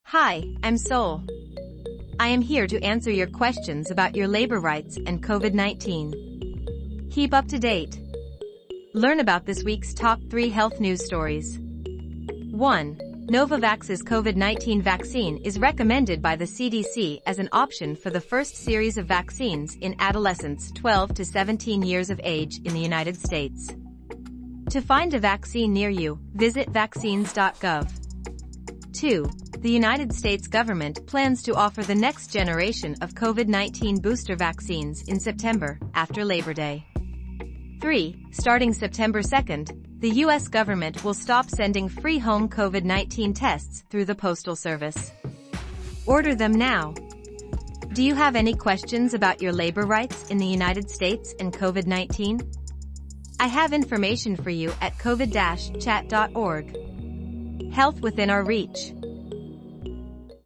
Hi, I'm Sol. I am here to answer your questions about your labor rights and COVID-19. Keep up to date. Learn about this week's top 3 health news stories. 1. Novavax's COVID-19 vaccine is recommended by the CDC as an option for the first series of vaccines in adolescents 12 to 17 years of age in the United States. To find a vaccine near you, visit vaccines.gov. 2. The United States government plans to offer the next generation of COVID-19 booster vaccines in September, after Labor Day. 3. Starting September 2nd, the U.S. government will stop sending free home COVID-19 tests through the Postal Service. Order them now. Do you have any questions about your labor rights in the United States and COVID-19? I have information for you at covid-chat.org. Health within our reach.